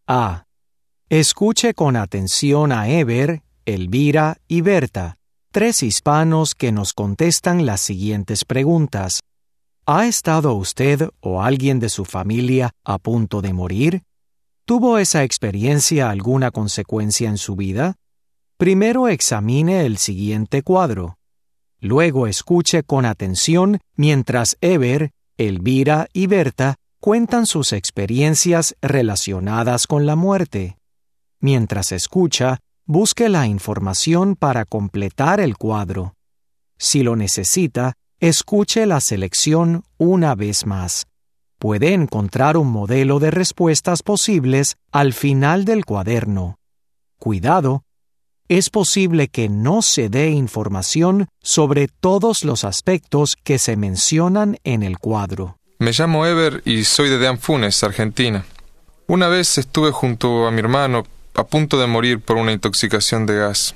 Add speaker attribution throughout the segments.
Speaker 1: A. Escuche con atención a Eber, Elvira y Berta, 3 hispanos que nos contestan las siguientes preguntas. ¿Ha estado usted o alguien de su familia a punto de morir? ¿Tuvo esa experiencia alguna consecuencia en su vida? Primero examine el siguiente cuadro. Luego escuche con atención mientras Eber, Elvira y Berta cuentan sus experiencias relacionadas con la muerte. Mientras escucha, busque la información para completar el cuadro. Si lo necesita, escuche la selección una vez más. Puede encontrar un modelo de respuestas posibles al final del cuaderno. Cuidado, es posible que no se dé información sobre todos los aspectos que se mencionan en el cuadro.
Speaker 2: Me llamo Eber y soy de Anfunes, Argentina. Una vez estuve junto a mi hermano a punto de morir por una intoxicación de gas.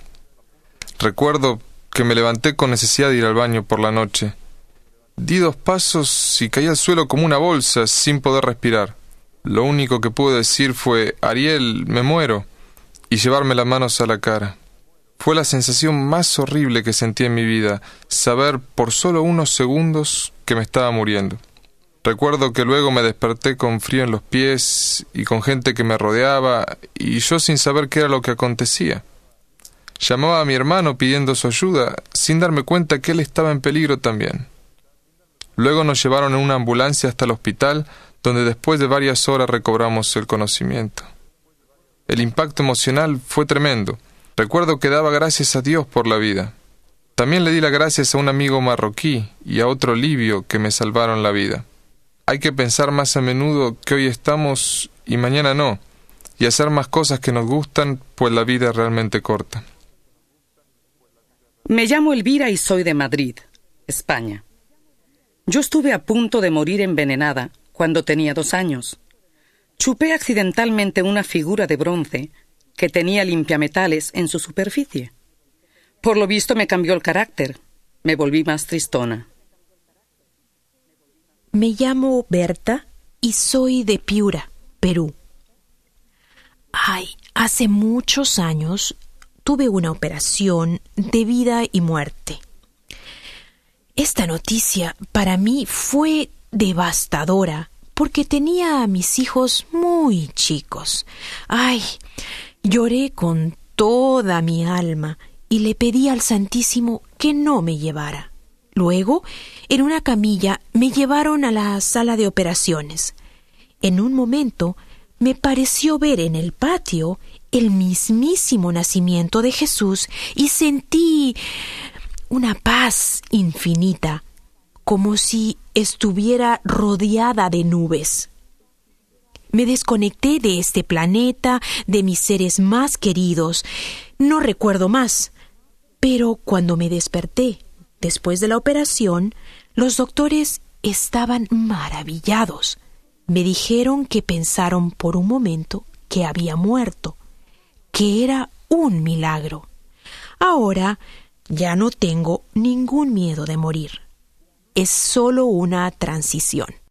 Speaker 2: Recuerdo que me levanté con necesidad de ir al baño por la noche. Di 2 pasos y caí al suelo como una bolsa sin poder respirar. Lo único que pude decir fue: «Ariel, me muero», y llevarme las manos a la cara. Fue la sensación más horrible que sentí en mi vida, saber por solo unos segundos que me estaba muriendo. Recuerdo que luego me desperté con frío en los pies y con gente que me rodeaba, y yo sin saber qué era lo que acontecía. Llamaba a mi hermano pidiendo su ayuda, sin darme cuenta que él estaba en peligro también. Luego nos llevaron en una ambulancia hasta el hospital, donde después de varias horas recobramos el conocimiento. El impacto emocional fue tremendo. Recuerdo que daba gracias a Dios por la vida. También le di las gracias a un amigo marroquí y a otro libio que me salvaron la vida. Hay que pensar más a menudo que hoy estamos y mañana no, y hacer más cosas que nos gustan, pues la vida es realmente corta.
Speaker 3: Me llamo Elvira y soy de Madrid, España. Yo estuve a punto de morir envenenada cuando tenía 2 años. Chupé accidentalmente una figura de bronce que tenía limpiametales en su superficie. Por lo visto me cambió el carácter. Me volví más tristona.
Speaker 4: Me llamo Berta y soy de Piura, Perú. Hace muchos años tuve una operación de vida y muerte. Esta noticia para mí fue devastadora porque tenía a mis hijos muy chicos. Lloré con toda mi alma y le pedí al Santísimo que no me llevara. Luego, en una camilla, me llevaron a la sala de operaciones. En un momento, me pareció ver en el patio el mismísimo nacimiento de Jesús y sentí una paz infinita, como si estuviera rodeada de nubes. Me desconecté de este planeta, de mis seres más queridos. No recuerdo más. Pero cuando me desperté, después de la operación, los doctores estaban maravillados. Me dijeron que pensaron por un momento que había muerto, que era un milagro. Ahora ya no tengo ningún miedo de morir. Es solo una transición.